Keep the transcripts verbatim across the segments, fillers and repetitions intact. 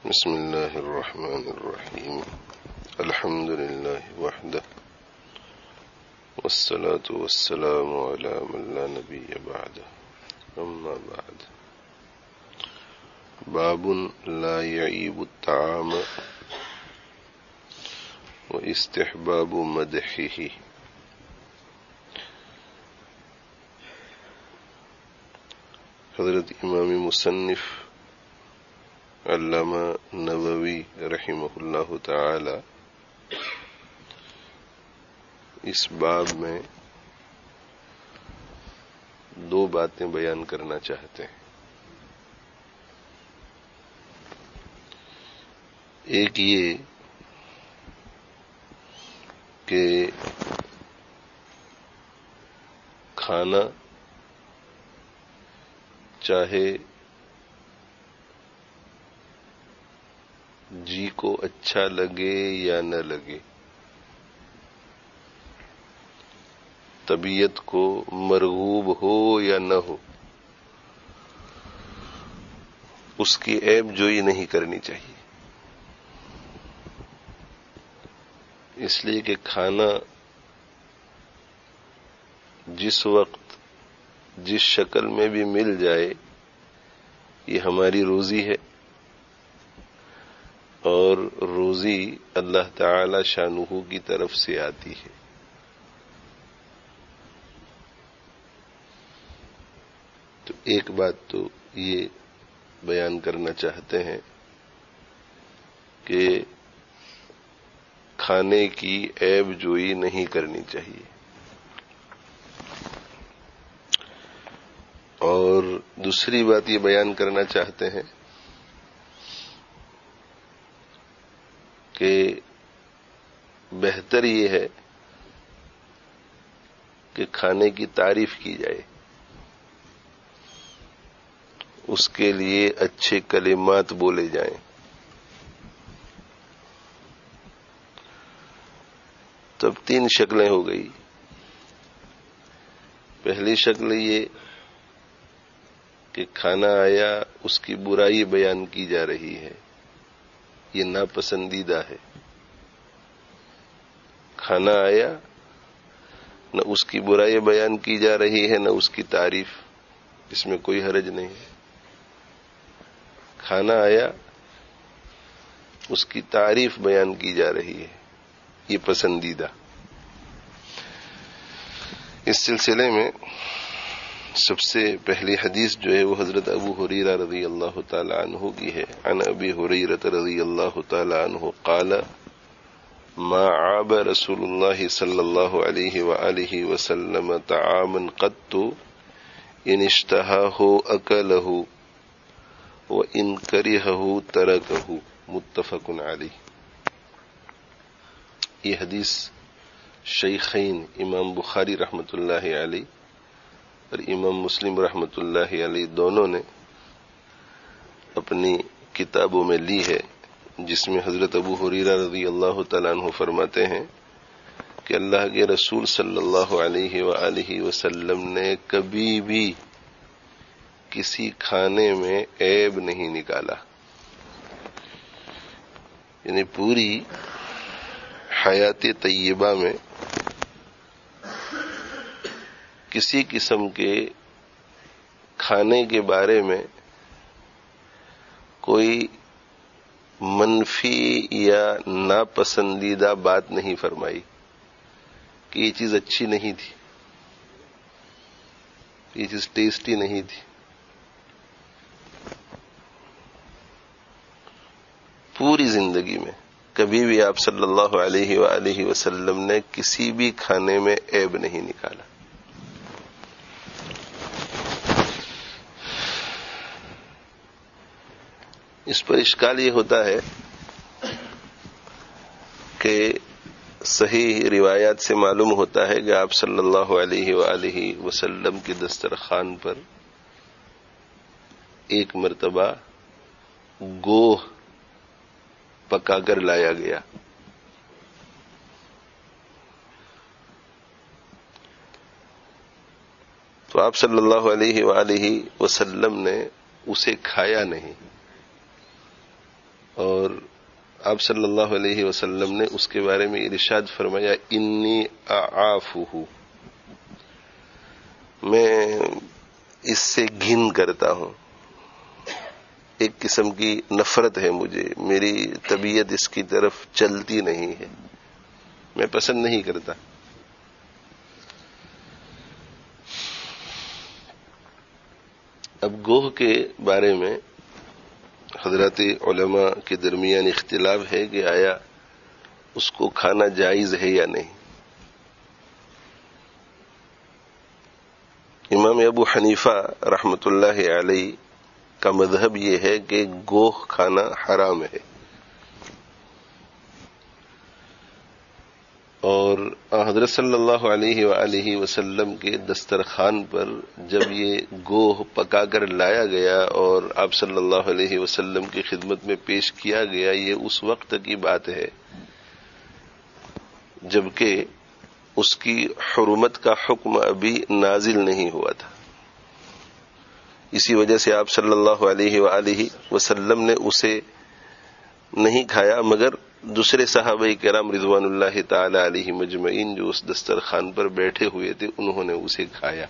بسم الله الرحمن الرحيم. الحمد لله وحده والصلاة والسلام على من لا نبي بعده. أما بعد، باب لا يعيب الطعام واستحباب مدحه. حضرت امام مصنف علامہ نووی رحمہ اللہ تعالی اس باب میں دو باتیں بیان کرنا چاہتے ہیں. ایک یہ کہ کھانا چاہے جی کو اچھا لگے یا نہ لگے، طبیعت کو مرغوب ہو یا نہ ہو، اس کی عیب جوئی نہیں کرنی چاہیے. اس لیے کہ کھانا جس وقت جس شکل میں بھی مل جائے یہ ہماری روزی ہے، اور روزی اللہ تعالی شانہ کی طرف سے آتی ہے. تو ایک بات تو یہ بیان کرنا چاہتے ہیں کہ کھانے کی عیب جوئی نہیں کرنی چاہیے. اور دوسری بات یہ بیان کرنا چاہتے ہیں کہ بہتر یہ ہے کہ کھانے کی تعریف کی جائے، اس کے لیے اچھے کلمات بولے جائیں. تب تین شکلیں ہو گئی. پہلی شکل یہ کہ کھانا آیا اس کی برائی بیان کی جا رہی ہے، یہ ناپسندیدہ ہے. کھانا آیا، نہ اس کی برائی بیان کی جا رہی ہے نہ اس کی تعریف، اس میں کوئی حرج نہیں ہے. کھانا آیا، اس کی تعریف بیان کی جا رہی ہے، یہ پسندیدہ. اس سلسلے میں سب سے پہلی حدیث جو ہے وہ حضرت ابو ہریرہ رضی اللہ تعالی عنہ کی ہے. عن ابی ہریرہ رضی اللہ تعالی عنہ قال ما عاب رسول اللہ صلی اللہ علیہ وآلہ وسلم طعاما قط ان اشتہاہ اکلہ وان کرہہ ترکہ. متفق علیہ. یہ حدیث شیخین امام بخاری رحمۃ اللہ علیہ اور امام مسلم رحمۃ اللہ علیہ دونوں نے اپنی کتابوں میں لی ہے، جس میں حضرت ابو ہریرہ رضی اللہ تعالیٰ عنہ فرماتے ہیں کہ اللہ کے رسول صلی اللہ علیہ وآلہ وسلم نے کبھی بھی کسی کھانے میں عیب نہیں نکالا. یعنی پوری حیات طیبہ میں کسی قسم کے کھانے کے بارے میں کوئی منفی یا ناپسندیدہ بات نہیں فرمائی کہ یہ چیز اچھی نہیں تھی، یہ چیز ٹیسٹی نہیں تھی. پوری زندگی میں کبھی بھی آپ صلی اللہ علیہ وآلہ وسلم نے کسی بھی کھانے میں عیب نہیں نکالا. اس پر اشکال یہ ہوتا ہے کہ صحیح روایات سے معلوم ہوتا ہے کہ آپ صلی اللہ علیہ وآلہ وسلم کے دسترخوان پر ایک مرتبہ گوہ پکا کر لایا گیا. تو آپ صلی اللہ علیہ وآلہ وسلم نے اسے کھایا نہیں، اور آپ صلی اللہ علیہ وسلم نے اس کے بارے میں ارشاد فرمایا انی اعافہ، میں اس سے گھن کرتا ہوں، ایک قسم کی نفرت ہے مجھے، میری طبیعت اس کی طرف چلتی نہیں ہے، میں پسند نہیں کرتا۔ اب گوہ کے بارے میں حضرات علماء کے درمیان اختلاف ہے کہ آیا اس کو کھانا جائز ہے یا نہیں۔ امام ابو حنیفہ رحمۃ اللہ علیہ کا مذہب یہ ہے کہ گوہ کھانا حرام ہے، اور حضرت صلی اللہ علیہ وآلہ وسلم کے دسترخوان پر جب یہ گوہ پکا کر لایا گیا اور آپ صلی اللہ علیہ وسلم کی خدمت میں پیش کیا گیا، یہ اس وقت کی بات ہے جبکہ اس کی حرمت کا حکم ابھی نازل نہیں ہوا تھا۔ اسی وجہ سے آپ صلی اللہ علیہ وآلہ وسلم نے اسے نہیں کھایا، مگر دوسرے صحابہ کرام رضوان اللہ تعالی علیہ مجمعین جو اس دسترخوان پر بیٹھے ہوئے تھے انہوں نے اسے کھایا۔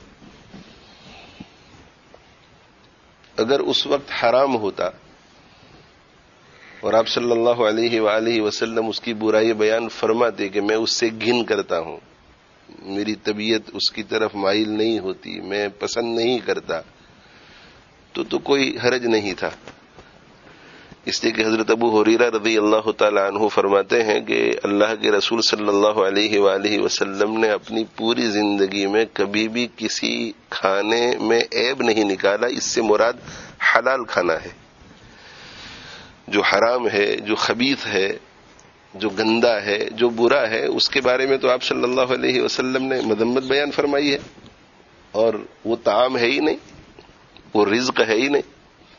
اگر اس وقت حرام ہوتا اور آپ صلی اللہ علیہ وآلہ وسلم اس کی برائی بیان فرماتے کہ میں اس سے گھن کرتا ہوں، میری طبیعت اس کی طرف مائل نہیں ہوتی، میں پسند نہیں کرتا، تو تو کوئی حرج نہیں تھا۔ اس لیے کہ حضرت ابو ہریرہ رضی اللہ تعالی عنہ فرماتے ہیں کہ اللہ کے رسول صلی اللہ علیہ وآلہ وسلم نے اپنی پوری زندگی میں کبھی بھی کسی کھانے میں عیب نہیں نکالا، اس سے مراد حلال کھانا ہے۔ جو حرام ہے، جو خبیث ہے، جو گندا ہے، جو برا ہے، اس کے بارے میں تو آپ صلی اللہ علیہ وسلم نے مذمت بیان فرمائی ہے، اور وہ طعام ہے ہی نہیں، وہ رزق ہے ہی نہیں۔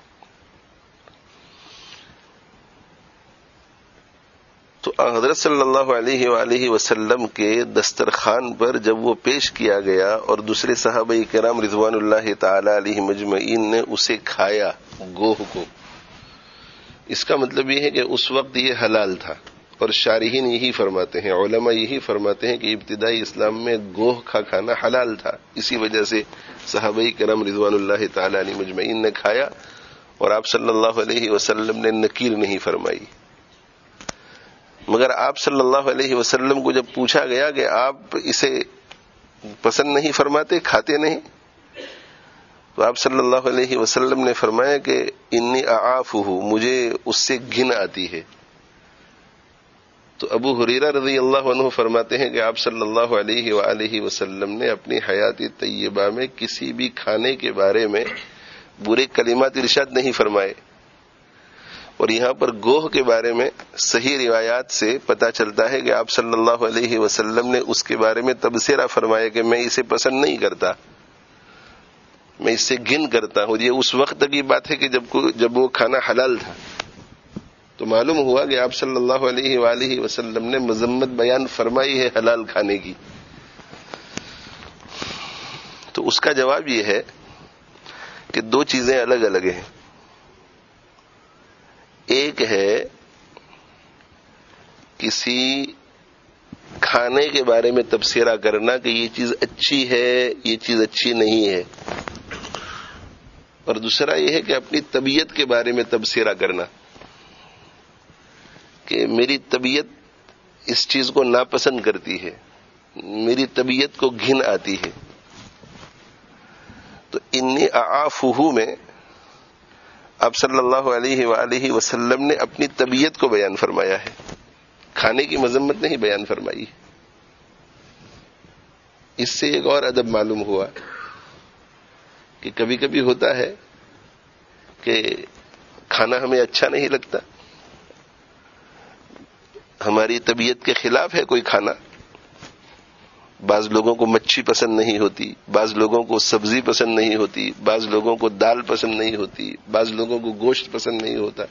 تو حضرت صلی اللہ علیہ وآلہ وسلم کے دسترخوان پر جب وہ پیش کیا گیا اور دوسرے صحابہ کرام رضوان اللہ تعالی علیہ مجمعین نے اسے کھایا، گوہ کو، اس کا مطلب یہ ہے کہ اس وقت یہ حلال تھا، اور شارحین یہی فرماتے ہیں، علماء یہی فرماتے ہیں کہ ابتدائی اسلام میں گوہ کا کھانا حلال تھا، اسی وجہ سے صحابہ کرام رضوان اللہ تعالی علیہ مجمعین نے کھایا اور آپ صلی اللہ علیہ وسلم نے نکیر نہیں فرمائی۔ مگر آپ صلی اللہ علیہ وسلم کو جب پوچھا گیا کہ آپ اسے پسند نہیں فرماتے، کھاتے نہیں، تو آپ صلی اللہ علیہ وسلم نے فرمایا کہ انی اعافہ، مجھے اس سے گھن آتی ہے۔ تو ابو ہریرہ رضی اللہ عنہ فرماتے ہیں کہ آپ صلی اللہ علیہ وآلہ وسلم نے اپنی حیات طیبہ میں کسی بھی کھانے کے بارے میں برے کلمات ارشاد نہیں فرمائے، اور یہاں پر گوہ کے بارے میں صحیح روایات سے پتہ چلتا ہے کہ آپ صلی اللہ علیہ وسلم نے اس کے بارے میں تبصرہ فرمایا کہ میں اسے پسند نہیں کرتا، میں اس سے گھن کرتا ہوں۔ یہ اس وقت کی بات ہے کہ جب کو جب وہ کھانا حلال تھا، تو معلوم ہوا کہ آپ صلی اللہ علیہ وآلہ وسلم نے مذمت بیان فرمائی ہے حلال کھانے کی۔ تو اس کا جواب یہ ہے کہ دو چیزیں الگ الگ ہیں۔ ایک ہے کسی کھانے کے بارے میں تبصرہ کرنا کہ یہ چیز اچھی ہے، یہ چیز اچھی نہیں ہے، اور دوسرا یہ ہے کہ اپنی طبیعت کے بارے میں تبصرہ کرنا کہ میری طبیعت اس چیز کو ناپسند کرتی ہے، میری طبیعت کو گھن آتی ہے۔ تو انی اعافہ میں آپ صلی اللہ علیہ وآلہ وسلم نے اپنی طبیعت کو بیان فرمایا ہے، کھانے کی مذمت نہیں بیان فرمائی۔ اس سے ایک اور ادب معلوم ہوا کہ کبھی کبھی ہوتا ہے کہ کھانا ہمیں اچھا نہیں لگتا، ہماری طبیعت کے خلاف ہے کوئی کھانا۔ بعض لوگوں کو مچھی پسند نہیں ہوتی، بعض لوگوں کو سبزی پسند نہیں ہوتی، بعض لوگوں کو دال پسند نہیں ہوتی، بعض لوگوں کو گوشت پسند نہیں ہوتا۔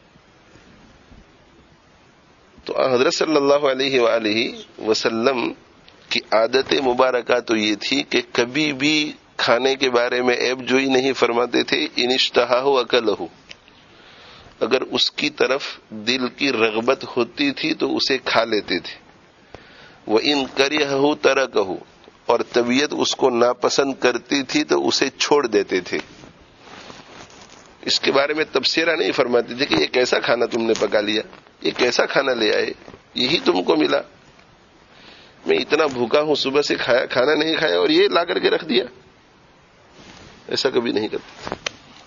تو حضرت صلی اللہ علیہ وآلہ وسلم کی عادت مبارکہ تو یہ تھی کہ کبھی بھی کھانے کے بارے میں عیب جوئی نہیں فرماتے تھے۔ ان اشتہاہ اکلہ، اگر اس کی طرف دل کی رغبت ہوتی تھی تو اسے کھا لیتے تھے. وَإِن كَرِهَهُ تَرَكَهُ، اور طبیعت اس کو ناپسند کرتی تھی تو اسے چھوڑ دیتے تھے. اس کے بارے میں تبصرہ نہیں فرماتے تھے کہ یہ کیسا کھانا تم نے پکا لیا، یہ کیسا کھانا لے آئے، یہی تم کو ملا، میں اتنا بھوکا ہوں صبح سے کھایا کھانا نہیں کھایا اور یہ لا کر کے رکھ دیا. ایسا کبھی نہیں کرتے.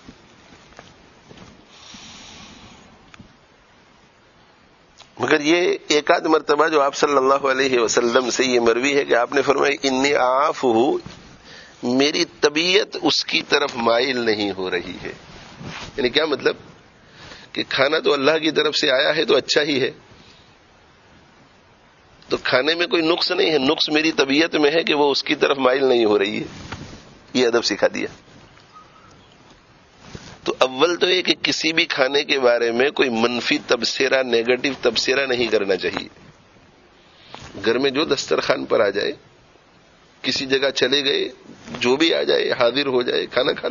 مگر یہ ایک آدھ مرتبہ جو آپ صلی اللہ علیہ وسلم سے یہ مروی ہے کہ آپ نے فرمایا انی اعافہ، میری طبیعت اس کی طرف مائل نہیں ہو رہی ہے. یعنی کیا مطلب کہ کھانا تو اللہ کی طرف سے آیا ہے تو اچھا ہی ہے، تو کھانے میں کوئی نقص نہیں ہے، نقص میری طبیعت میں ہے کہ وہ اس کی طرف مائل نہیں ہو رہی ہے. یہ ادب سکھا دیا. تو اول تو یہ کہ کسی بھی کھانے کے بارے میں کوئی منفی تبصرہ، نیگیٹو تبصرہ نہیں کرنا چاہیے. گھر میں جو دسترخوان پر آ جائے، کسی جگہ چلے گئے، جو بھی آ جائے حاضر ہو جائے، کھانا کھا لو.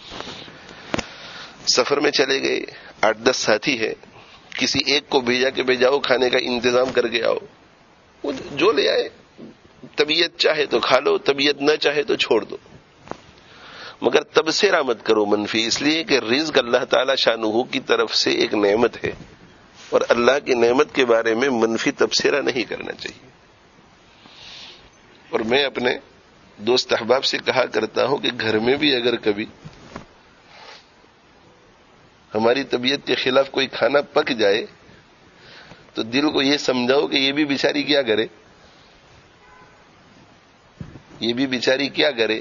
سفر میں چلے گئے، آٹھ دس ساتھی ہے، کسی ایک کو بھیجا کہ بھیجاؤ کھانے کا انتظام کر کے آؤ، وہ جو لے آئے، طبیعت چاہے تو کھا لو، طبیعت نہ چاہے تو چھوڑ دو. مگر تبصرہ مت کرو منفی، اس لیے کہ رزق اللہ تعالی شانہ کی طرف سے ایک نعمت ہے، اور اللہ کی نعمت کے بارے میں منفی تبصرہ نہیں کرنا چاہیے. اور میں اپنے دوست احباب سے کہا کرتا ہوں کہ گھر میں بھی اگر کبھی ہماری طبیعت کے خلاف کوئی کھانا پک جائے تو دل کو یہ سمجھاؤ کہ یہ بھی بیچاری کیا کرے، یہ بھی بیچاری کیا کرے،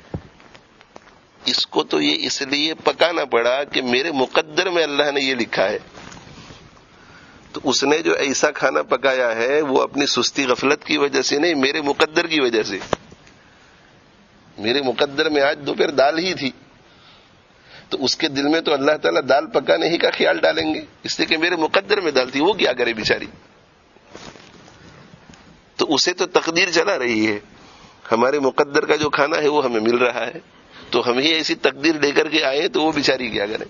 اس کو تو یہ اس لیے پکانا پڑا کہ میرے مقدر میں اللہ نے یہ لکھا ہے. تو اس نے جو ایسا کھانا پکایا ہے وہ اپنی سستی غفلت کی وجہ سے نہیں، میرے مقدر کی وجہ سے. میرے مقدر میں آج دوپہر دال ہی تھی، تو اس کے دل میں تو اللہ تعالیٰ دال پکانے ہی کا خیال ڈالیں گے، اس لیے کہ میرے مقدر میں دال تھی. وہ کیا کرے بیچاری، تو اسے تو تقدیر چلا رہی ہے. ہمارے مقدر کا جو کھانا ہے وہ ہمیں مل رہا ہے، تو ہم ہی ایسی تقدیر لے کر کے آئے تو وہ بیچاری کیا کرے.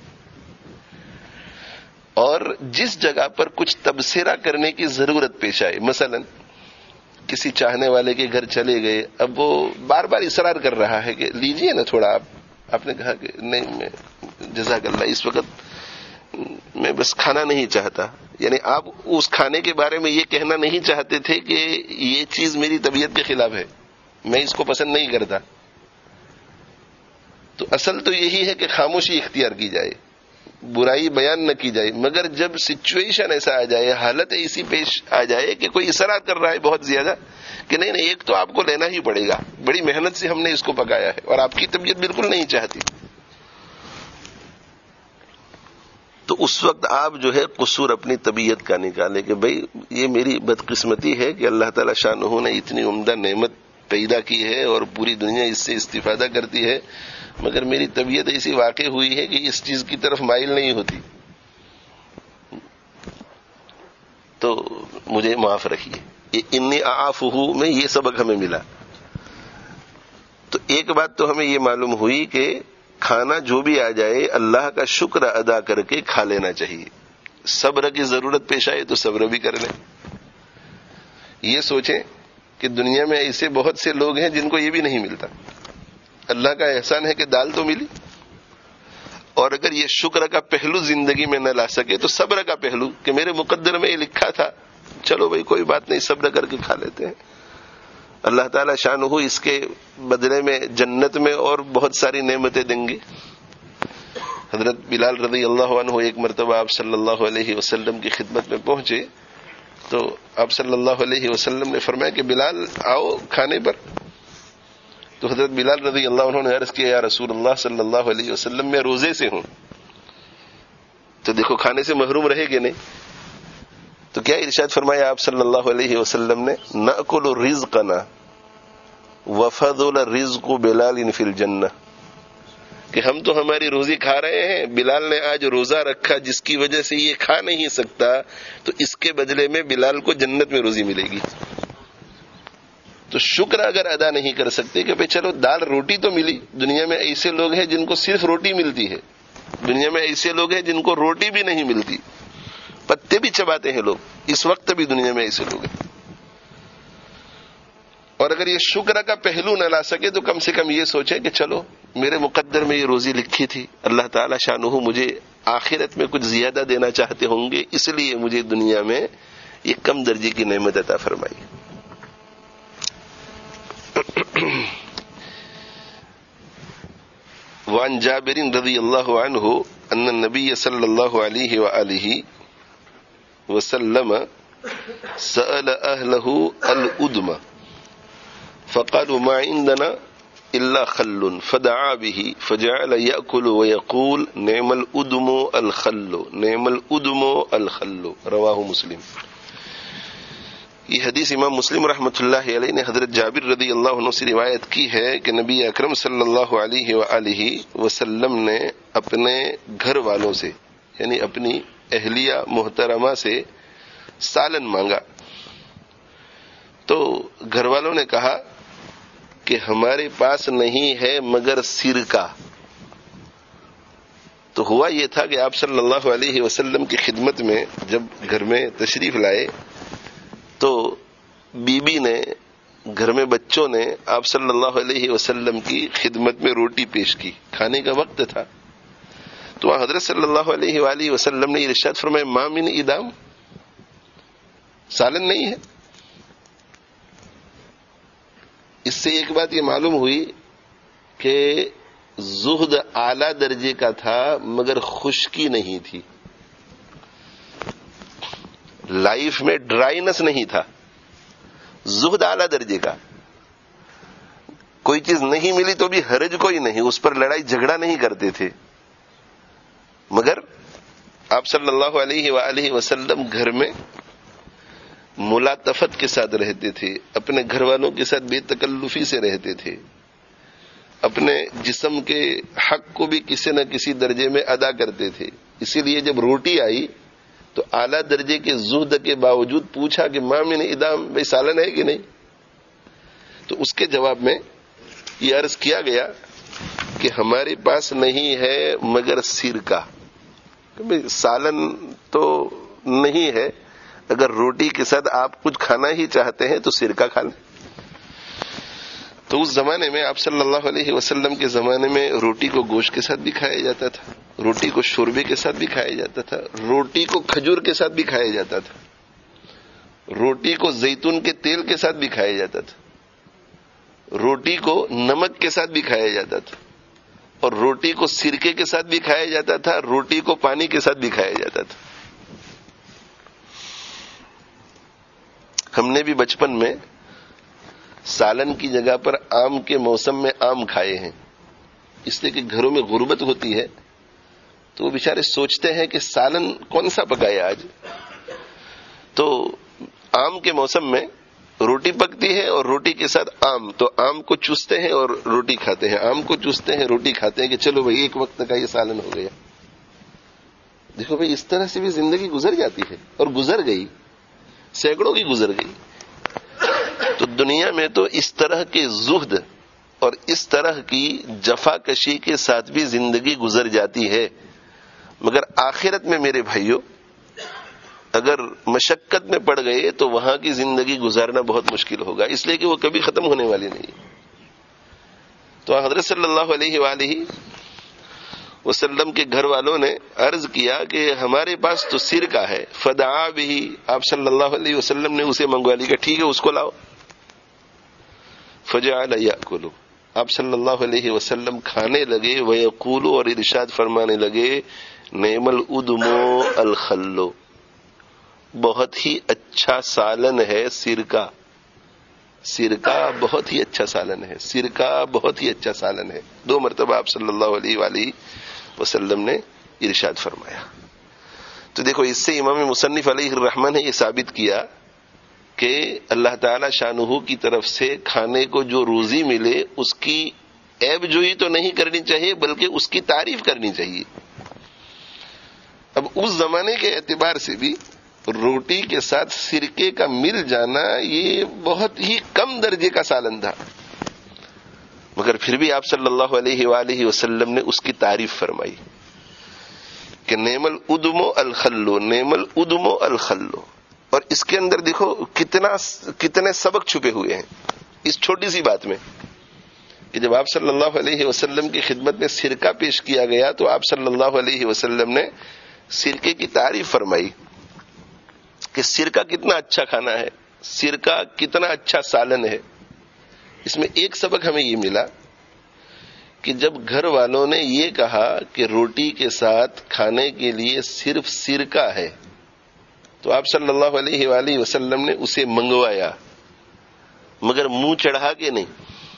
اور جس جگہ پر کچھ تبصرہ کرنے کی ضرورت پیش آئے، مثلا کسی چاہنے والے کے گھر چلے گئے، اب وہ بار بار اصرار کر رہا ہے کہ لیجئے نا تھوڑا آپ آپ نے کہا کہ نہیں میں جزاک اللہ اس وقت میں بس کھانا نہیں چاہتا. یعنی آپ اس کھانے کے بارے میں یہ کہنا نہیں چاہتے تھے کہ یہ چیز میری طبیعت کے خلاف ہے، میں اس کو پسند نہیں کرتا. تو اصل تو یہی ہے کہ خاموشی اختیار کی جائے، برائی بیان نہ کی جائے. مگر جب سچویشن ایسا آ جائے، حالت ایسی پیش آ جائے کہ کوئی اصرار کر رہا ہے بہت زیادہ کہ نہیں نہیں ایک تو آپ کو لینا ہی پڑے گا، بڑی محنت سے ہم نے اس کو پکایا ہے اور آپ کی طبیعت بالکل نہیں چاہتی، تو اس وقت آپ جو ہے قصور اپنی طبیعت کا نکالے کہ بھئی یہ میری بدقسمتی ہے کہ اللہ تعالی شانہ نے اتنی عمدہ نعمت پیدا کی ہے اور پوری دنیا اس سے استفادہ کرتی ہے، مگر میری طبیعت ایسی واقع ہوئی ہے کہ اس چیز کی طرف مائل نہیں ہوتی، تو مجھے معاف رکھیے. انی اعافہ میں یہ سبق ہمیں ملا. تو ایک بات تو ہمیں یہ معلوم ہوئی کہ کھانا جو بھی آ جائے اللہ کا شکر ادا کر کے کھا لینا چاہیے. صبر کی ضرورت پیش آئے تو صبر بھی کر لیں. یہ سوچیں کہ دنیا میں ایسے بہت سے لوگ ہیں جن کو یہ بھی نہیں ملتا. اللہ کا احسان ہے کہ دال تو ملی، اور اگر یہ شکر کا پہلو زندگی میں نہ لا سکے تو صبر کا پہلو کہ میرے مقدر میں یہ لکھا تھا، چلو بھائی کوئی بات نہیں صبر کر کے کھا لیتے ہیں. اللہ تعالی شانہ اس کے بدلے میں جنت میں اور بہت ساری نعمتیں دیں گے. حضرت بلال رضی اللہ عنہ ایک مرتبہ آپ صلی اللہ علیہ وسلم کی خدمت میں پہنچے تو آپ صلی اللہ علیہ وسلم نے فرمایا کہ بلال آؤ کھانے پر. تو حضرت بلال رضی اللہ عنہ نے عرض کیا یا رسول اللہ صلی اللہ علیہ وسلم میں روزے سے ہوں. تو دیکھو کھانے سے محروم رہے گے نہیں. تو کیا ارشاد فرمایا آپ صلی اللہ علیہ وسلم نے نأکل رزقنا وفضل رزق بلال فی الجنہ، کہ ہم تو ہماری روزی کھا رہے ہیں، بلال نے آج روزہ رکھا جس کی وجہ سے یہ کھا نہیں سکتا، تو اس کے بدلے میں بلال کو جنت میں روزی ملے گی. تو شکر اگر ادا نہیں کر سکتے کہ بھئی چلو دال روٹی تو ملی، دنیا میں ایسے لوگ ہیں جن کو صرف روٹی ملتی ہے، دنیا میں ایسے لوگ ہیں جن کو روٹی بھی نہیں ملتی، پتے بھی چباتے ہیں لوگ، اس وقت بھی دنیا میں ایسے لوگ ہیں. اور اگر یہ شکر کا پہلو نہ لا سکے تو کم سے کم یہ سوچیں کہ چلو میرے مقدر میں یہ روزی لکھی تھی، اللہ تعالی شانہ مجھے آخرت میں کچھ زیادہ دینا چاہتے ہوں گے، اس لیے مجھے دنیا میں یہ کم درجے کی نعمت عطا فرمائی. وعن جابر رضی اللہ عنہ ان النبی صلی اللہ علیہ وآلہ وسلم سأل اہلہ الادم فقالوا ما عندنا الا خل فدعا به فجعل يأكل ويقول نعم الادم الخل نعم الادم الخل رواہ مسلم. یہ حدیث امام مسلم رحمۃ اللہ علیہ نے حضرت جابر رضی اللہ عنہ سے روایت کی ہے کہ نبی اکرم صلی اللہ علیہ وآلہ وسلم نے اپنے گھر والوں سے یعنی اپنی اہلیہ محترمہ سے سالن مانگا. تو گھر والوں نے کہا کہ ہمارے پاس نہیں ہے مگر سرکہ. تو ہوا یہ تھا کہ آپ صلی اللہ علیہ وسلم کی خدمت میں جب گھر میں تشریف لائے تو بی بی نے، گھر میں بچوں نے آپ صلی اللہ علیہ وسلم کی خدمت میں روٹی پیش کی. کھانے کا وقت تھا تو وہاں حضرت صلی اللہ علیہ وآلہ وسلم نے ارشاد فرمایا ما من ادام، سالن نہیں ہے. اس سے ایک بات یہ معلوم ہوئی کہ زہد اعلی درجے کا تھا مگر خشکی نہیں تھی، لائف میں ڈرائینس نہیں تھا. زہد اعلی درجے کا، کوئی چیز نہیں ملی تو بھی حرج کوئی نہیں، اس پر لڑائی جھگڑا نہیں کرتے تھے. مگر آپ صلی اللہ علیہ وآلہ وسلم گھر میں ملاطفت کے ساتھ رہتے تھے، اپنے گھر والوں کے ساتھ بے تکلفی سے رہتے تھے، اپنے جسم کے حق کو بھی کسی نہ کسی درجے میں ادا کرتے تھے. اسی لیے جب روٹی آئی تو اعلیٰ درجے کے زہد کے باوجود پوچھا کہ ما من ادام، بھائی سالن ہے کہ نہیں؟ تو اس کے جواب میں یہ عرض کیا گیا کہ ہمارے پاس نہیں ہے مگر سرکہ. سالن تو نہیں ہے، اگر روٹی کے ساتھ آپ کچھ کھانا ہی چاہتے ہیں تو سرکہ کھا لیں. تو اس زمانے میں آپ صلی اللہ علیہ وسلم کے زمانے میں روٹی کو گوشت کے ساتھ بھی کھایا جاتا تھا، روٹی کو شوربے کے ساتھ بھی کھایا جاتا تھا، روٹی کو کھجور کے ساتھ بھی کھایا جاتا تھا، روٹی کو زیتون کے تیل کے ساتھ بھی کھایا جاتا تھا، روٹی کو نمک کے ساتھ بھی کھایا جاتا تھا، اور روٹی کو سرکے کے ساتھ بھی کھایا جاتا تھا، روٹی کو پانی کے ساتھ بھی کھایا جاتا تھا. ہم نے بھی بچپن میں سالن کی جگہ پر آم کے موسم میں آم کھائے ہیں، اس لیے کہ گھروں میں غربت ہوتی ہے تو وہ بیچارے سوچتے ہیں کہ سالن کون سا پکایا آج. تو آم کے موسم میں روٹی پکتی ہے اور روٹی کے ساتھ آم، تو آم کو چوستے ہیں اور روٹی کھاتے ہیں، آم کو چوستے ہیں روٹی کھاتے ہیں کہ چلو بھائی ایک وقت کا یہ سالن ہو گیا. دیکھو بھائی اس طرح سے بھی زندگی گزر جاتی ہے اور گزر گئی، سینکڑوں کی گزر گئی. تو دنیا میں تو اس طرح کے زہد اور اس طرح کی جفا کشی کے ساتھ بھی زندگی گزر جاتی ہے، مگر آخرت میں میرے بھائیوں اگر مشقت میں پڑ گئے تو وہاں کی زندگی گزارنا بہت مشکل ہوگا، اس لیے کہ وہ کبھی ختم ہونے والی نہیں. تو حضرت صلی اللہ علیہ وآلہ وسلم کے گھر والوں نے عرض کیا کہ ہمارے پاس تو سرکہ ہے. فدعا بھی، آپ صلی اللہ علیہ وسلم نے اسے منگوا لی کہ ٹھیک ہے اس کو لاؤ. فجعل یأکل، آپ صلی اللہ علیہ وسلم کھانے لگے، ویقول، اور ارشاد فرمانے لگے نعم الادم الخل، بہت ہی اچھا سالن ہے سرکہ. سرکہ بہت ہی اچھا سالن ہے، سرکہ بہت ہی اچھا سالن ہے. دو مرتبہ آپ صلی اللہ علیہ وآلہ وسلم نے ارشاد فرمایا. تو دیکھو اس سے امام مصنف علیہ الرحمہ نے یہ ثابت کیا کہ اللہ تعالی شانہ کی طرف سے کھانے کو جو روزی ملے اس کی عیب جوئی تو نہیں کرنی چاہیے بلکہ اس کی تعریف کرنی چاہیے. اب اس زمانے کے اعتبار سے بھی روٹی کے ساتھ سرکے کا مل جانا یہ بہت ہی کم درجے کا سالن تھا، مگر پھر بھی آپ صلی اللہ علیہ وآلہ وسلم نے اس کی تعریف فرمائی. کہ نعم الادم الخل، نعم الادم الخل. اور اس کے اندر دیکھو کتنا کتنے سبق چھپے ہوئے ہیں اس چھوٹی سی بات میں، کہ جب آپ صلی اللہ علیہ وسلم کی خدمت میں سرکہ پیش کیا گیا تو آپ صلی اللہ علیہ وسلم نے سرکے کی تعریف فرمائی کہ سرکہ کتنا اچھا کھانا ہے، سرکہ کتنا اچھا سالن ہے. اس میں ایک سبق ہمیں یہ ملا کہ جب گھر والوں نے یہ کہا کہ روٹی کے ساتھ کھانے کے لیے صرف سرکہ ہے تو آپ صلی اللہ علیہ وآلہ وسلم نے اسے منگوایا، مگر منہ چڑھا کے نہیں.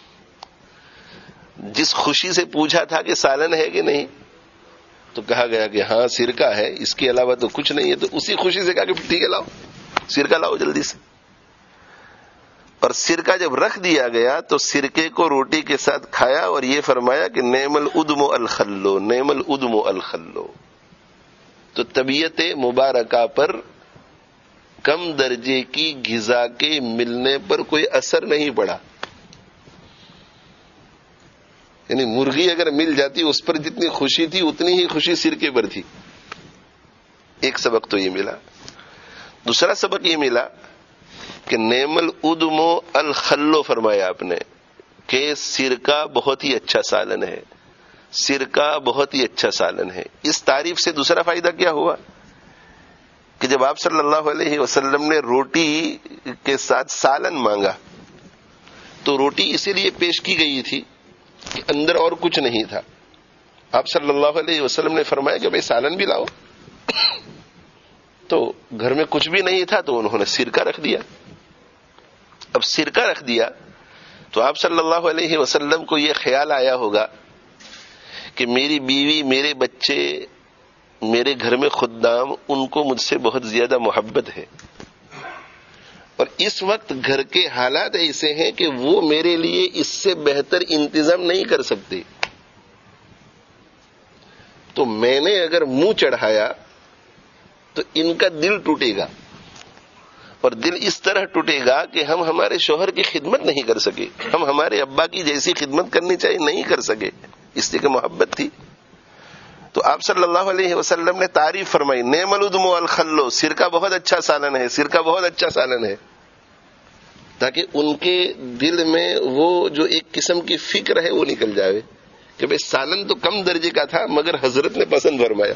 جس خوشی سے پوچھا تھا کہ سالن ہے کہ نہیں تو کہا گیا کہ ہاں سرکہ ہے، اس کے علاوہ تو کچھ نہیں ہے، تو اسی خوشی سے کہا کہ ٹھیک ہے لاؤ سرکہ لاؤ جلدی سے. اور سرکہ جب رکھ دیا گیا تو سرکے کو روٹی کے ساتھ کھایا اور یہ فرمایا کہ نعم الادم الخلو، نعم الادم الخلو. تو طبیعت مبارکہ پر کم درجے کی غذا کے ملنے پر کوئی اثر نہیں پڑا. یعنی مرغی اگر مل جاتی اس پر جتنی خوشی تھی اتنی ہی خوشی سرکے پر تھی. ایک سبق تو یہ ملا. دوسرا سبق یہ ملا کہ نعم الادم الخلو فرمایا آپ نے کہ سرکہ بہت ہی اچھا سالن ہے، سرکہ بہت ہی اچھا سالن ہے. اس تعریف سے دوسرا فائدہ کیا ہوا کہ جب آپ صلی اللہ علیہ وسلم نے روٹی کے ساتھ سالن مانگا تو روٹی اسی لیے پیش کی گئی تھی کہ اندر اور کچھ نہیں تھا. آپ صلی اللہ علیہ وسلم نے فرمایا کہ بھئی سالن بھی لاؤ. تو گھر میں کچھ بھی نہیں تھا تو انہوں نے سرکہ رکھ دیا. اب سرکہ رکھ دیا تو آپ صلی اللہ علیہ وسلم کو یہ خیال آیا ہوگا کہ میری بیوی، میرے بچے، میرے گھر میں خدام، ان کو مجھ سے بہت زیادہ محبت ہے اور اس وقت گھر کے حالات ایسے ہیں کہ وہ میرے لیے اس سے بہتر انتظام نہیں کر سکتے. تو میں نے اگر منہ چڑھایا تو ان کا دل ٹوٹے گا، اور دل اس طرح ٹوٹے گا کہ ہم ہمارے شوہر کی خدمت نہیں کر سکے، ہم ہمارے ابا کی جیسی خدمت کرنی چاہیے نہیں کر سکے، اس لیے کہ محبت تھی. تو آپ صلی اللہ علیہ وسلم نے تعریف فرمائی نعم الادم الخلو، سرکہ بہت اچھا سالن ہے، سرکہ بہت اچھا سالن ہے، تاکہ ان کے دل میں وہ جو ایک قسم کی فکر ہے وہ نکل جائے کہ بھئی سالن تو کم درجے کا تھا مگر حضرت نے پسند فرمایا.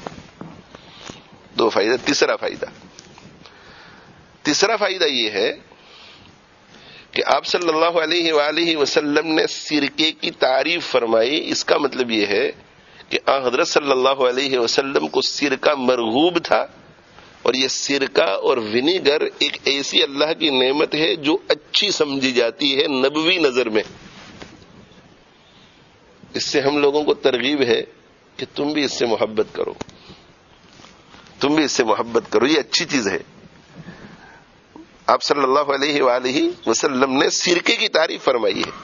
دو فائدہ. تیسرا فائدہ تیسرا فائدہ یہ ہے کہ آپ صلی اللہ علیہ وآلہ وسلم نے سرکے کی تعریف فرمائی. اس کا مطلب یہ ہے کہ آن حضرت صلی اللہ علیہ وسلم کو سرکہ مرغوب تھا، اور یہ سرکہ اور ونیگر ایک ایسی اللہ کی نعمت ہے جو اچھی سمجھی جاتی ہے نبوی نظر میں. اس سے ہم لوگوں کو ترغیب ہے کہ تم بھی اس سے محبت کرو، تم بھی اس سے محبت کرو، یہ اچھی چیز ہے. آپ صلی اللہ علیہ وآلہ وسلم نے سرکے کی تعریف فرمائی ہے،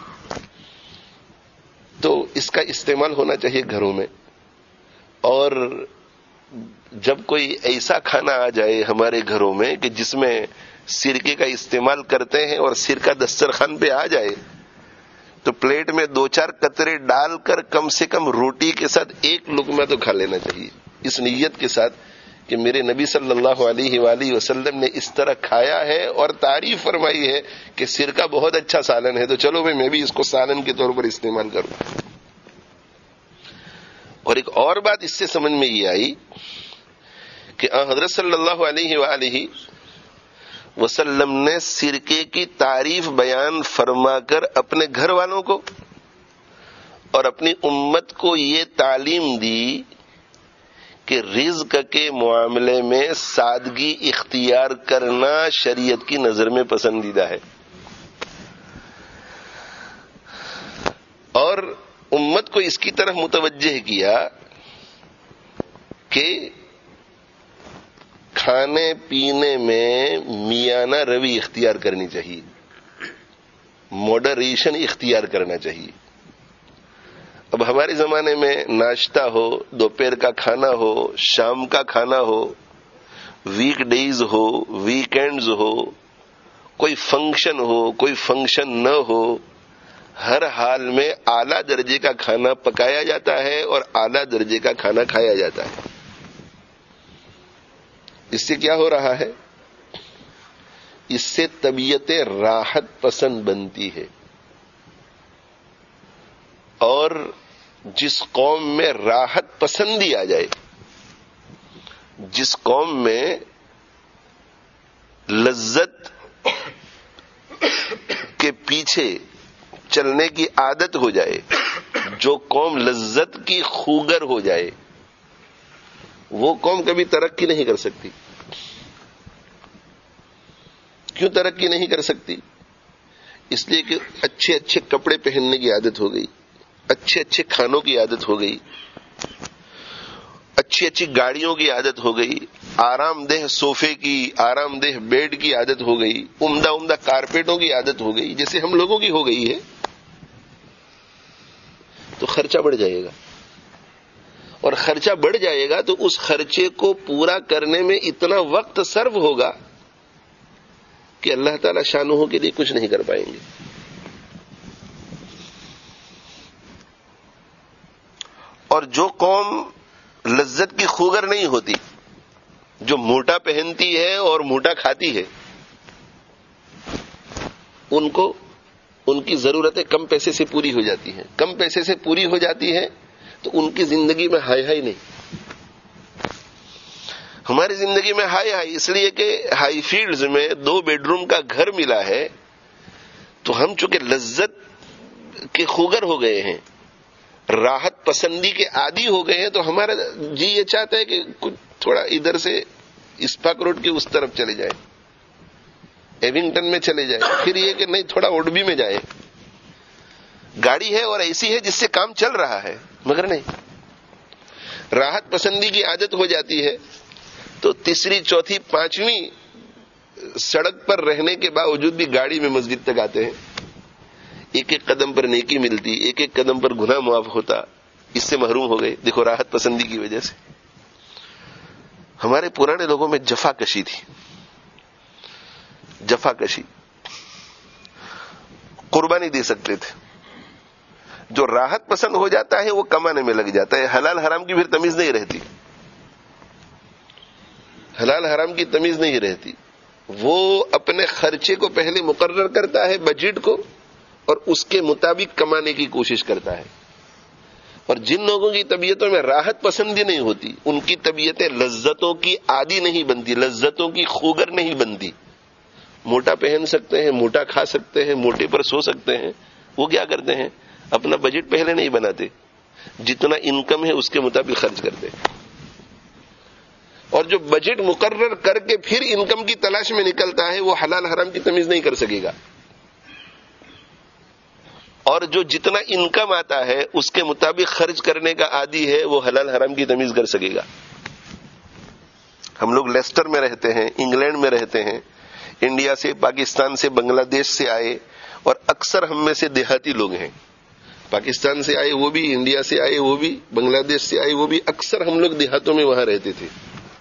تو اس کا استعمال ہونا چاہیے گھروں میں. اور جب کوئی ایسا کھانا آ جائے ہمارے گھروں میں کہ جس میں سرکے کا استعمال کرتے ہیں اور سرکہ دسترخوان پہ آ جائے تو پلیٹ میں دو چار قطرے ڈال کر کم سے کم روٹی کے ساتھ ایک لقمہ تو کھا لینا چاہیے، اس نیت کے ساتھ کہ میرے نبی صلی اللہ علیہ وآلہ وسلم نے اس طرح کھایا ہے اور تعریف فرمائی ہے کہ سرکہ بہت اچھا سالن ہے، تو چلو بھائی میں بھی اس کو سالن کے طور پر استعمال کروں. اور ایک اور بات اس سے سمجھ میں یہ آئی کہ حضرت صلی اللہ علیہ وآلہ وسلم نے سرکے کی تعریف بیان فرما کر اپنے گھر والوں کو اور اپنی امت کو یہ تعلیم دی کہ رزق کے معاملے میں سادگی اختیار کرنا شریعت کی نظر میں پسندیدہ ہے، اور امت کو اس کی طرف متوجہ کیا کہ کھانے پینے میں میانہ روی اختیار کرنی چاہیے، ماڈریشن اختیار کرنا چاہیے. اب ہمارے زمانے میں ناشتہ ہو، دوپہر کا کھانا ہو، شام کا کھانا ہو، ویک ڈیز ہو، ویکینڈز ہو، کوئی فنکشن ہو، کوئی فنکشن نہ ہو، ہر حال میں اعلیٰ درجے کا کھانا پکایا جاتا ہے اور اعلیٰ درجے کا کھانا کھایا جاتا ہے. اس سے کیا ہو رہا ہے؟ اس سے طبیعت راحت پسند بنتی ہے. اور جس قوم میں راحت پسندی آ جائے، جس قوم میں لذت کے پیچھے چلنے کی عادت ہو جائے، جو قوم لذت کی خوگر ہو جائے، وہ قوم کبھی ترقی نہیں کر سکتی. کیوں ترقی نہیں کر سکتی؟ اس لیے کہ اچھے اچھے کپڑے پہننے کی عادت ہو گئی، اچھے اچھے کھانوں کی عادت ہو گئی، اچھی اچھی گاڑیوں کی عادت ہو گئی، آرام دہ صوفے کی، آرام دہ بیڈ کی عادت ہو گئی، عمدہ عمدہ کارپیٹوں کی عادت ہو گئی، جیسے ہم لوگوں کی ہو گئی ہے. تو خرچہ بڑھ جائے گا، اور خرچہ بڑھ جائے گا تو اس خرچے کو پورا کرنے میں اتنا وقت صرف ہوگا کہ اللہ تعالی شانہ کے لیے کچھ نہیں کر پائیں گے. اور جو قوم لذت کی خوگر نہیں ہوتی، جو موٹا پہنتی ہے اور موٹا کھاتی ہے، ان کو ان کی ضرورتیں کم پیسے سے پوری ہو جاتی ہیں. کم پیسے سے پوری ہو جاتی ہیں تو ان کی زندگی میں ہائی ہائی نہیں. ہماری زندگی میں ہائی ہائی اس لیے کہ ہائی فیلڈز میں دو بیڈ روم کا گھر ملا ہے، تو ہم چونکہ لذت کے خوگر ہو گئے ہیں، راحت پسندی کے عادی ہو گئے ہیں، تو ہمارا جی یہ چاہتا ہے کہ کچھ تھوڑا ادھر سے اسپاک روڈ کے اس طرف چلے جائے، ایونگٹن میں چلے جائے، پھر یہ کہ نہیں تھوڑا اوڈبی میں جائے. گاڑی ہے اور ایسی ہے جس سے کام چل رہا ہے، مگر نہیں. راحت پسندی کی عادت ہو جاتی ہے تو تیسری چوتھی پانچویں سڑک پر رہنے کے باوجود بھی گاڑی میں مسجد تک آتے ہیں. ایک ایک قدم پر نیکی ملتی، ایک ایک قدم پر گناہ معاف ہوتا، اس سے محروم ہو گئے. دیکھو راحت پسندی کی وجہ سے. ہمارے پرانے لوگوں میں جفا کشی تھی، جفا کشی. قربانی دے سکتے تھے. جو راحت پسند ہو جاتا ہے وہ کمانے میں لگ جاتا ہے، حلال حرام کی پھر تمیز نہیں رہتی. حلال حرام کی تمیز نہیں رہتی. وہ اپنے خرچے کو پہلے مقرر کرتا ہے، بجٹ کو، اور اس کے مطابق کمانے کی کوشش کرتا ہے. اور جن لوگوں کی طبیعتوں میں راحت پسندی نہیں ہوتی، ان کی طبیعتیں لذتوں کی عادی نہیں بنتی، لذتوں کی خوگر نہیں بنتی. موٹا پہن سکتے ہیں، موٹا کھا سکتے ہیں، موٹے پر سو سکتے ہیں. وہ کیا کرتے ہیں؟ اپنا بجٹ پہلے نہیں بناتے، جتنا انکم ہے اس کے مطابق خرچ کرتے ہیں. اور جو بجٹ مقرر کر کے پھر انکم کی تلاش میں نکلتا ہے، وہ حلال حرام کی تمیز نہیں کر سکے گا. اور جو جتنا انکم آتا ہے اس کے مطابق خرچ کرنے کا عادی ہے، وہ حلال حرام کی تمیز کر سکے گا. ہم لوگ لیسٹر میں رہتے ہیں، انگلینڈ میں رہتے ہیں، انڈیا سے، پاکستان سے، بنگلہ دیش سے آئے، اور اکثر ہم میں سے دیہاتی لوگ ہیں. پاکستان سے آئے وہ بھی، انڈیا سے آئے وہ بھی، بنگلہ دیش سے آئے وہ بھی، اکثر ہم لوگ دیہاتوں میں وہاں رہتے تھے.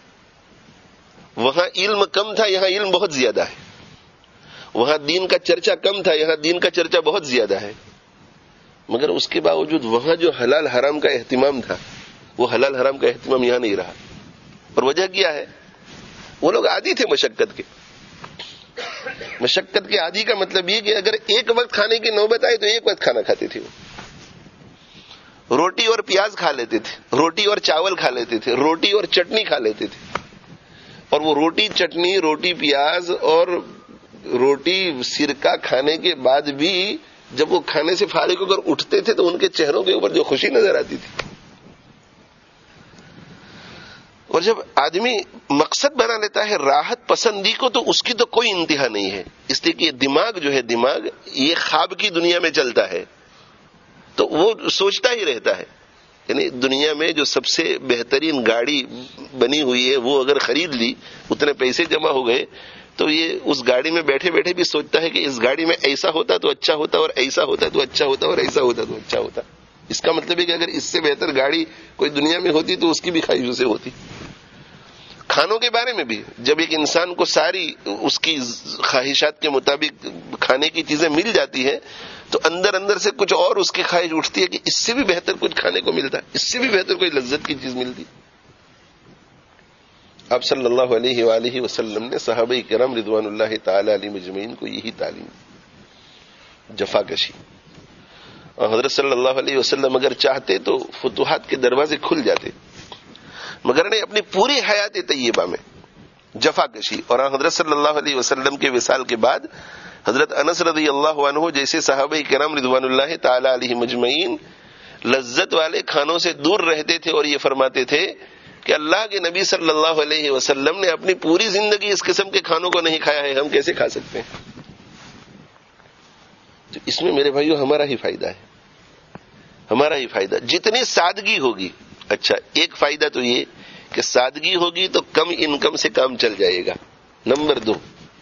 وہاں علم کم تھا، یہاں علم بہت زیادہ ہے. وہاں دین کا چرچا کم تھا، یہاں دین کا چرچا بہت زیادہ ہے. مگر اس کے باوجود وہاں جو حلال حرام کا اہتمام تھا، وہ حلال حرام کا اہتمام یہاں نہیں رہا. اور وجہ کیا ہے؟ وہ لوگ عادی تھے مشقت کے. مشقت کے عادی کا مطلب یہ کہ اگر ایک وقت کھانے کی نوبت آئی تو ایک وقت کھانا کھاتے تھے. وہ روٹی اور پیاز کھا لیتے تھے، روٹی اور چاول کھا لیتے تھے، روٹی اور چٹنی کھا لیتے تھے. اور وہ روٹی چٹنی، روٹی پیاز اور روٹی سرکہ کھانے کے بعد بھی جب وہ کھانے سے فارغ ہو کر اٹھتے تھے تو ان کے چہروں کے اوپر جو خوشی نظر آتی تھی. اور جب آدمی مقصد بنا لیتا ہے راحت پسندی کو تو اس کی تو کوئی انتہا نہیں ہے. اس لیے کہ دماغ جو ہے، دماغ یہ خواب کی دنیا میں چلتا ہے، تو وہ سوچتا ہی رہتا ہے. یعنی دنیا میں جو سب سے بہترین گاڑی بنی ہوئی ہے وہ اگر خرید لی، اتنے پیسے جمع ہو گئے، تو یہ اس گاڑی میں بیٹھے بیٹھے بھی سوچتا ہے کہ اس گاڑی میں ایسا ہوتا تو اچھا ہوتا، اور ایسا ہوتا تو اچھا ہوتا، اور ایسا ہوتا تو اچھا ہوتا. اس کا مطلب ہے کہ اگر اس سے بہتر گاڑی کوئی دنیا میں ہوتی تو اس کی بھی خواہش اسے ہوتی. کھانوں کے بارے میں بھی جب ایک انسان کو ساری اس کی خواہشات کے مطابق کھانے کی چیزیں مل جاتی ہیں تو اندر اندر سے کچھ اور اس کی خواہش اٹھتی ہے کہ اس سے بھی بہتر کچھ کھانے کو ملتا، اس سے بھی بہتر کوئی لذت کی چیز ملتی. آپ صلی اللہ علیہ وآلہ وسلم نے صحابہ کرام رضوان اللہ تعالی علیہ مجمعین کو یہی تعلیم دی، جفا کشی. اور حضرت صلی اللہ علیہ وسلم اگر چاہتے تو فتوحات کے دروازے کھل جاتے، مگر نہیں، اپنی پوری حیات طیبہ میں جفا کشی. اور حضرت صلی اللہ علیہ وسلم کے وصال کے بعد حضرت انس رضی اللہ عنہ جیسے صحابہ کرام رضوان اللہ تعالی علیہ مجمعین لذت والے کھانوں سے دور رہتے تھے، اور یہ فرماتے تھے کہ اللہ کے نبی صلی اللہ علیہ وسلم نے اپنی پوری زندگی اس قسم کے کھانوں کو نہیں کھایا ہے، ہم کیسے کھا سکتے ہیں؟ تو اس میں میرے بھائیو ہمارا ہی فائدہ ہے، ہمارا ہی فائدہ. جتنی سادگی ہوگی، اچھا ایک فائدہ تو یہ کہ سادگی ہوگی تو کم انکم سے کام چل جائے گا. نمبر دو،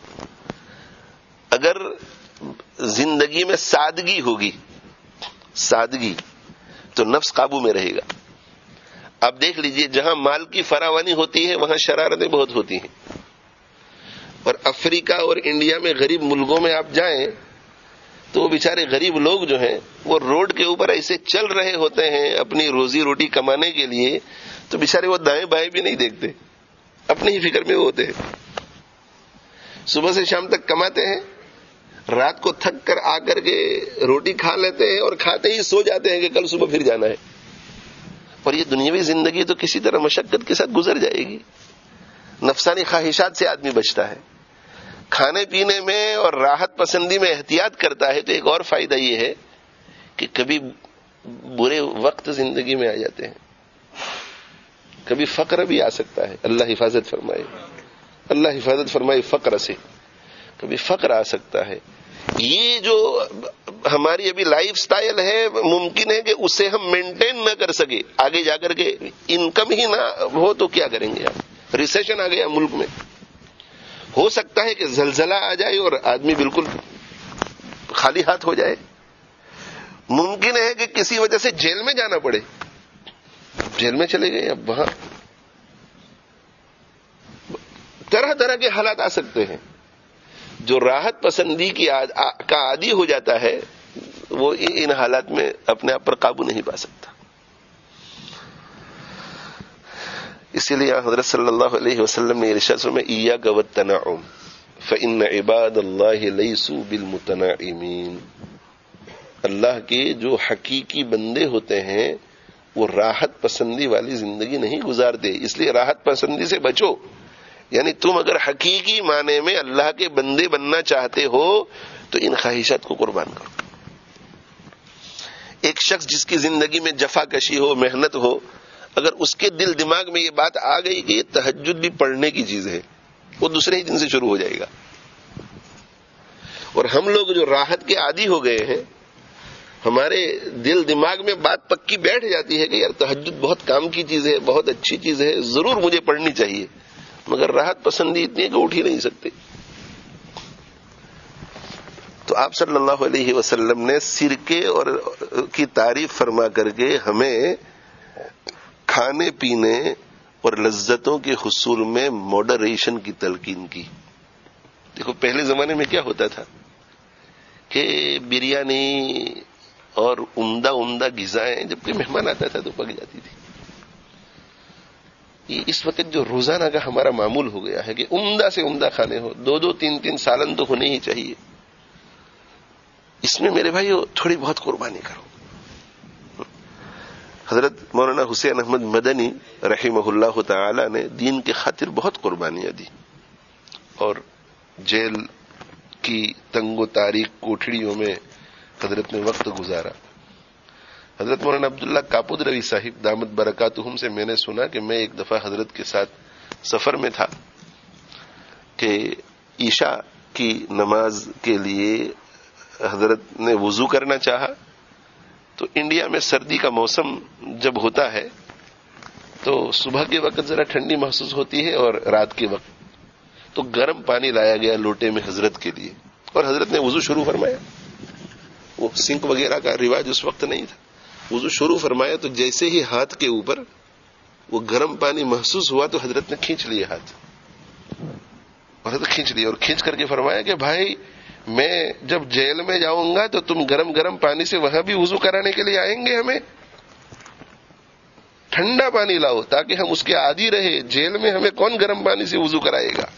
اگر زندگی میں سادگی ہوگی، سادگی، تو نفس قابو میں رہے گا. آپ دیکھ لیجئے جہاں مال کی فراوانی ہوتی ہے وہاں شرارتیں بہت ہوتی ہیں. اور افریقہ اور انڈیا میں غریب ملکوں میں آپ جائیں تو وہ بیچارے غریب لوگ جو ہیں وہ روڈ کے اوپر ایسے چل رہے ہوتے ہیں اپنی روزی روٹی کمانے کے لیے، تو بیچارے وہ دائیں بائیں بھی نہیں دیکھتے، اپنی ہی فکر میں وہ ہوتے ہیں. صبح سے شام تک کماتے ہیں، رات کو تھک کر آ کر کے روٹی کھا لیتے ہیں اور کھاتے ہی سو جاتے ہیں کہ کل صبح پھر جانا ہے. اور یہ دنیاوی زندگی تو کسی طرح مشقت کے ساتھ گزر جائے گی. نفسانی خواہشات سے آدمی بچتا ہے، کھانے پینے میں اور راحت پسندی میں احتیاط کرتا ہے. تو ایک اور فائدہ یہ ہے کہ کبھی برے وقت زندگی میں آ جاتے ہیں، کبھی فقر بھی آ سکتا ہے. اللہ حفاظت فرمائے، اللہ حفاظت فرمائے فقر سے. کبھی فقر آ سکتا ہے. یہ جو ہماری ابھی لائف سٹائل ہے ممکن ہے کہ اسے ہم مینٹین نہ کر سکے، آگے جا کر کے انکم ہی نہ ہو تو کیا کریں گے آپ؟ ریسیشن آ گیا ملک میں، ہو سکتا ہے کہ زلزلہ آ جائے اور آدمی بالکل خالی ہاتھ ہو جائے. ممکن ہے کہ کسی وجہ سے جیل میں جانا پڑے، جیل میں چلے گئے، اب وہاں طرح طرح کے حالات آ سکتے ہیں. جو راحت پسندی کی کا عادی ہو جاتا ہے وہ ان حالات میں اپنے آپ پر قابو نہیں پا سکتا. اسی لیے حضرت صلی اللہ علیہ وسلم نے ارشاد فرمایا ایاک والتنعم فإن عباد اللہ لیسوا بالمتنعمین. اللہ کے جو حقیقی بندے ہوتے ہیں وہ راحت پسندی والی زندگی نہیں گزارتے، اس لیے راحت پسندی سے بچو. یعنی تم اگر حقیقی معنی میں اللہ کے بندے بننا چاہتے ہو تو ان خواہشات کو قربان کرو. ایک شخص جس کی زندگی میں جفا کشی ہو، محنت ہو، اگر اس کے دل دماغ میں یہ بات آ گئی کہ یہ تہجد بھی پڑھنے کی چیز ہے، وہ دوسرے ہی دن سے شروع ہو جائے گا. اور ہم لوگ جو راحت کے عادی ہو گئے ہیں، ہمارے دل دماغ میں بات پکی بیٹھ جاتی ہے کہ یار تہجد بہت کام کی چیز ہے، بہت اچھی چیز ہے، ضرور مجھے پڑھنی چاہیے، مگر راحت پسندی اتنی ہے کہ اٹھ ہی نہیں سکتے. تو آپ صلی اللہ علیہ وسلم نے سرکے اور کی تعریف فرما کر کے ہمیں کھانے پینے اور لذتوں کے حصول میں ماڈریشن کی تلقین کی. دیکھو پہلے زمانے میں کیا ہوتا تھا کہ بریانی اور عمدہ عمدہ غذائیں جب کوئی مہمان آتا تھا تو پک جاتی تھی. یہ اس وقت جو روزانہ کا ہمارا معمول ہو گیا ہے کہ عمدہ سے عمدہ کھانے ہو، دو دو تین تین سالن تو ہونے ہی چاہیے. اس میں میرے بھائیو تھوڑی بہت قربانی کرو. حضرت مولانا حسین احمد مدنی رحمہ اللہ تعالی نے دین کے خاطر بہت قربانیاں دی اور جیل کی تنگ و تاریک کوٹڑیوں میں حضرت نے وقت گزارا. حضرت مولانا عبداللہ کاپود روی صاحب دامت برکاتہم سے میں نے سنا کہ میں ایک دفعہ حضرت کے ساتھ سفر میں تھا کہ عشاء کی نماز کے لیے حضرت نے وضو کرنا چاہا. تو انڈیا میں سردی کا موسم جب ہوتا ہے تو صبح کے وقت ذرا ٹھنڈی محسوس ہوتی ہے اور رات کے وقت تو گرم پانی لایا گیا لوٹے میں حضرت کے لیے اور حضرت نے وضو شروع فرمایا. وہ سنک وغیرہ کا رواج اس وقت نہیں تھا. وضو شروع فرمایا تو جیسے ہی ہاتھ کے اوپر وہ گرم پانی محسوس ہوا تو حضرت نے کھینچ لیے ہاتھ، حضرت کھینچ لیا اور کھینچ کر کے فرمایا کہ بھائی میں جب جیل میں جاؤں گا تو تم گرم گرم پانی سے وہاں بھی وضو کرانے کے لیے آئیں گے ہمیں؟ ٹھنڈا پانی لاؤ تاکہ ہم اس کے عادی رہے. جیل میں ہمیں کون گرم پانی سے وضو کرائے گا؟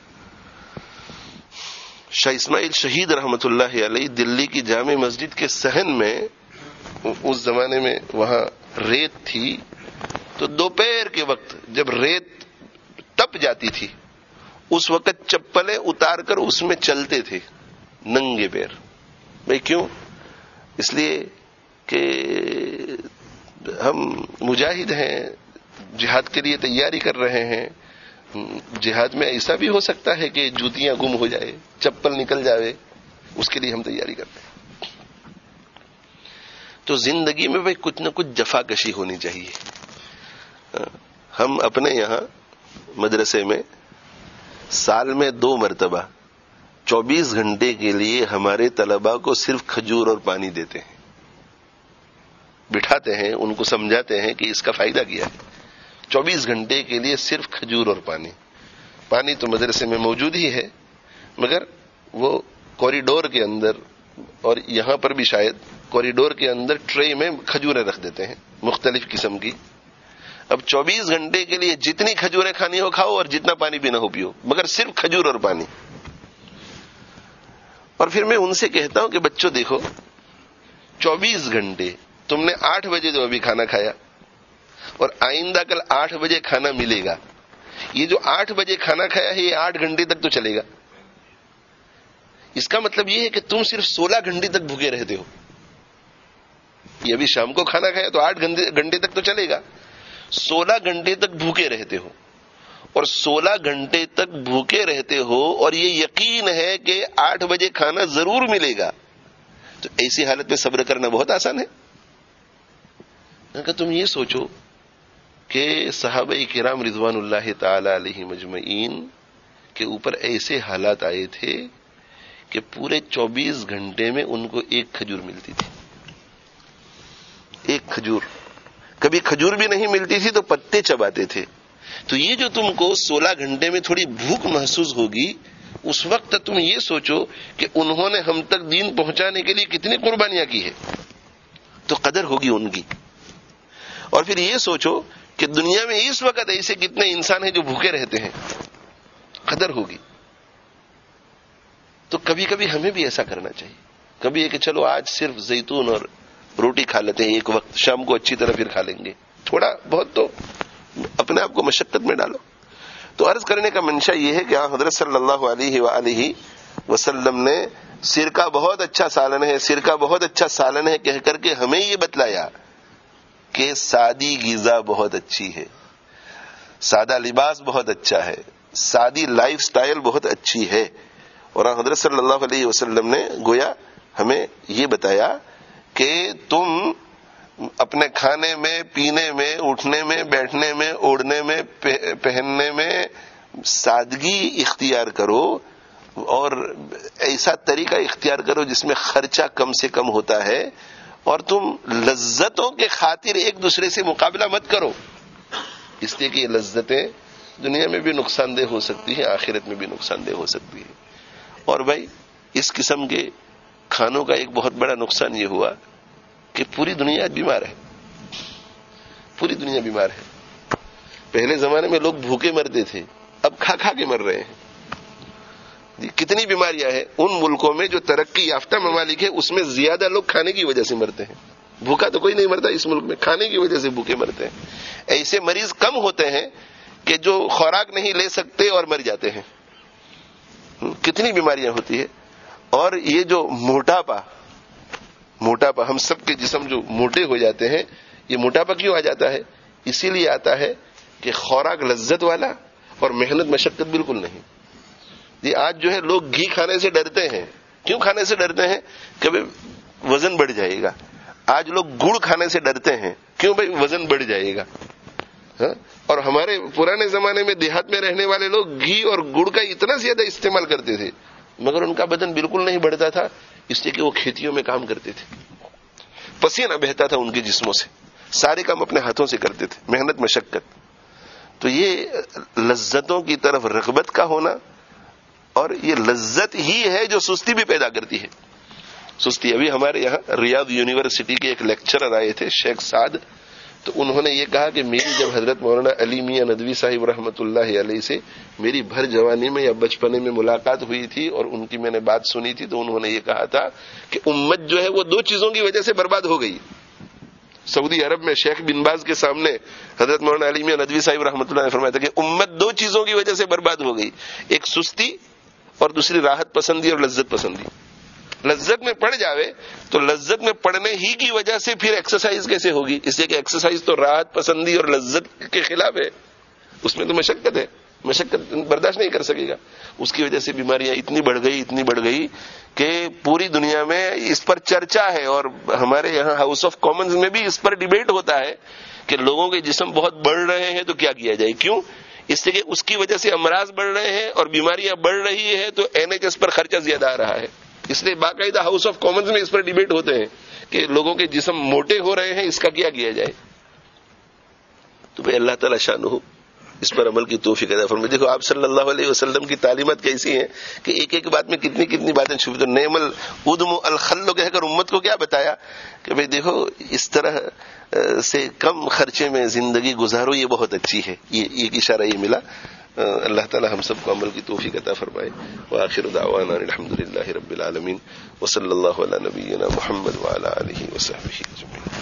شاہ اسماعیل شہید رحمت اللہ علیہ دلی کی جامع مسجد کے صحن میں، اس زمانے میں وہاں ریت تھی، تو دوپہر کے وقت جب ریت تپ جاتی تھی اس وقت چپلیں اتار کر اس میں چلتے تھے ننگے پیر. بھائی کیوں؟ اس لیے کہ ہم مجاہد ہیں، جہاد کے لیے تیاری کر رہے ہیں. جہاد میں ایسا بھی ہو سکتا ہے کہ جوتیاں گم ہو جائے، چپل نکل جائے، اس کے لیے ہم تیاری کرتے ہیں. تو زندگی میں بھائی کچھ نہ کچھ جفا کشی ہونی چاہیے. ہم اپنے یہاں مدرسے میں سال میں دو مرتبہ چوبیس گھنٹے کے لیے ہمارے طلباء کو صرف کھجور اور پانی دیتے ہیں. بٹھاتے ہیں، ان کو سمجھاتے ہیں کہ اس کا فائدہ کیا ہے. چوبیس گھنٹے کے لیے صرف کھجور اور پانی. پانی تو مدرسے میں موجود ہی ہے، مگر وہ کوریڈور کے اندر اور یہاں پر بھی شاید کوریڈور کے اندر ٹرے میں کھجوریں رکھ دیتے ہیں مختلف قسم کی. اب چوبیس گھنٹے کے لیے جتنی کھجوریں کھانی ہو کھاؤ اور جتنا پانی پینا ہو پیو، مگر صرف کھجور اور پانی. اور پھر میں ان سے کہتا ہوں کہ بچوں دیکھو، چوبیس گھنٹے تم نے آٹھ بجے جو ابھی کھانا کھایا اور آئندہ کل آٹھ بجے کھانا ملے گا. یہ جو آٹھ بجے کھانا کھایا ہے یہ آٹھ گھنٹے تک تو چلے گا. اس کا مطلب یہ ہے کہ تم صرف سولہ گھنٹے تک بھوکے رہتے ہو. یہ ابھی شام کو کھانا کھایا تو آٹھ گھنٹے تک تو چلے گا، سولہ گھنٹے تک بھوکے رہتے ہو. اور سولہ گھنٹے تک بھوکے رہتے ہو اور یہ یقین ہے کہ آٹھ بجے کھانا ضرور ملے گا، تو ایسی حالت میں صبر کرنا بہت آسان ہے. کہ تم یہ سوچو کہ صحابہ کرام رضوان اللہ تعالی علیہ مجمعین کے اوپر ایسے حالات آئے تھے کہ پورے چوبیس گھنٹے میں ان کو ایک کھجور ملتی تھی. ایک کھجور. کبھی کھجور بھی نہیں ملتی تھی تو پتے چباتے تھے. تو یہ جو تم کو سولہ گھنٹے میں تھوڑی بھوک محسوس ہوگی، اس وقت تم یہ سوچو کہ انہوں نے ہم تک دین پہنچانے کے لیے کتنی قربانیاں کی ہے، تو قدر ہوگی ان کی. اور پھر یہ سوچو کہ دنیا میں اس وقت ایسے کتنے انسان ہیں جو بھوکے رہتے ہیں، قدر ہوگی. تو کبھی کبھی ہمیں بھی ایسا کرنا چاہیے. کبھی یہ کہ چلو آج صرف زیتون اور روٹی کھا لیتے ہیں ایک وقت، شام کو اچھی طرح پھر کھا لیں گے. تھوڑا بہت تو اپنے آپ کو مشقت میں ڈالو. تو عرض کرنے کا منشا یہ ہے کہ حضرت صلی اللہ علیہ وآلہ وسلم نے سرکہ بہت اچھا سالن ہے، سرکہ بہت اچھا سالن ہے کہہ کر کے ہمیں یہ بتلایا کہ سادی غذا بہت اچھی ہے، سادہ لباس بہت اچھا ہے، سادی لائف سٹائل بہت اچھی ہے. اور حضرت صلی اللہ علیہ وسلم نے گویا ہمیں یہ بتایا کہ تم اپنے کھانے میں، پینے میں، اٹھنے میں، بیٹھنے میں، اوڑھنے میں، پہننے میں سادگی اختیار کرو اور ایسا طریقہ اختیار کرو جس میں خرچہ کم سے کم ہوتا ہے. اور تم لذتوں کے خاطر ایک دوسرے سے مقابلہ مت کرو، اس لیے کہ یہ لذتیں دنیا میں بھی نقصان دہ ہو سکتی ہیں، آخرت میں بھی نقصان دہ ہو سکتی ہے. اور بھائی اس قسم کے کھانوں کا ایک بہت بڑا نقصان یہ ہوا کہ پوری دنیا بیمار ہے. پوری دنیا بیمار ہے. پہلے زمانے میں لوگ بھوکے مرتے تھے، اب کھا کھا کے مر رہے ہیں. کتنی بیماریاں ہیں ان ملکوں میں جو ترقی یافتہ ممالک ہے، اس میں زیادہ لوگ کھانے کی وجہ سے مرتے ہیں. بھوکا تو کوئی نہیں مرتا اس ملک میں، کھانے کی وجہ سے بھوکے مرتے ہیں. ایسے مریض کم ہوتے ہیں کہ جو خوراک نہیں لے سکتے اور مر جاتے ہیں. کتنی بیماریاں ہوتی ہے. اور یہ جو موٹاپا موٹاپا ہم سب کے جسم جو موٹے ہو جاتے ہیں، یہ موٹاپا کیوں آ جاتا ہے؟ اسی لیے آتا ہے کہ خوراک لذت والا اور محنت مشقت بالکل نہیں. یہ آج جو ہے لوگ گھی کھانے سے ڈرتے ہیں. کیوں کھانے سے ڈرتے ہیں؟ کہ وزن بڑھ جائے گا. آج لوگ گڑ کھانے سے ڈرتے ہیں. کیوں بھائی؟ وزن بڑھ جائے گا. ہاں؟ اور ہمارے پرانے زمانے میں دیہات میں رہنے والے لوگ گھی اور گڑ کا اتنا زیادہ استعمال کرتے تھے، مگر ان کا بدن بالکل نہیں بڑھتا تھا، اس لیے کہ وہ کھیتیوں میں کام کرتے تھے. پسینہ بہتا تھا ان کے جسموں سے، سارے کام اپنے ہاتھوں سے کرتے تھے، محنت مشقت. تو یہ لذتوں کی طرف رغبت کا ہونا، اور یہ لذت ہی ہے جو سستی بھی پیدا کرتی ہے. سستی. ابھی ہمارے یہاں ریاض یونیورسٹی کے ایک لیکچرر آئے تھے، شیخ سعد، تو انہوں نے یہ کہا کہ میری جب حضرت مولانا علی میاں ندوی صاحب رحمۃ اللہ علیہ سے میری بھر جوانی میں یا بچپنے میں ملاقات ہوئی تھی اور ان کی میں نے بات سنی تھی، تو انہوں نے یہ کہا تھا کہ امت جو ہے وہ دو چیزوں کی وجہ سے برباد ہو گئی. سعودی عرب میں شیخ بن باز کے سامنے حضرت مولانا علی میاں ندوی صاحب رحمۃ اللہ نے فرمایا تھا کہ امت دو چیزوں کی وجہ سے برباد ہو گئی، ایک سستی اور دوسری راحت پسندی اور لذت پسندی. لذت میں پڑ جاوے تو لذت میں پڑنے ہی کی وجہ سے پھر ایکسرسائز کیسے ہوگی؟ اس لیے کہ ایکسرسائز تو راحت پسندی اور لذت کے خلاف ہے، اس میں تو مشقت ہے، مشقت برداشت نہیں کر سکے گا. اس کی وجہ سے بیماریاں اتنی بڑھ گئی اتنی بڑھ گئی کہ پوری دنیا میں اس پر چرچا ہے، اور ہمارے یہاں ہاؤس آف کامنز میں بھی اس پر ڈیبیٹ ہوتا ہے کہ لوگوں کے جسم بہت بڑھ رہے ہیں تو کیا کیا جائے. کیوں؟ اس لیے کہ اس کی وجہ سے امراض بڑھ رہے ہیں اور بیماریاں بڑھ رہی ہے تو این ایچ ایس پر خرچہ زیادہ آ رہا ہے. اس لیے باقاعدہ ہاؤس آف کامنز میں اس پر ڈیبیٹ ہوتے ہیں کہ لوگوں کے جسم موٹے ہو رہے ہیں، اس کا کیا کیا جائے. تو بھائی اللہ تعالی شانہ اس پر عمل کی توفیق عطا فرمائے. دیکھو آپ صلی اللہ علیہ وسلم کی تعلیمات کیسی ہیں کہ ایک ایک بات میں کتنی کتنی باتیں چھپی. تو نعم الادم الخل کہہ کر امت کو کیا بتایا کہ بھئی دیکھو اس طرح سے کم خرچے میں زندگی گزارو، یہ بہت اچھی ہے. یہ ایک اشارہ یہ ملا. اللہ تعالی ہم سب کو عمل کی توفیق عطا فرمائے. وآخر دعوانا الحمد للہ رب العالمین وصلی اللہ علی نبینا محمد وعلی آلہ وصحبہ اجمعین.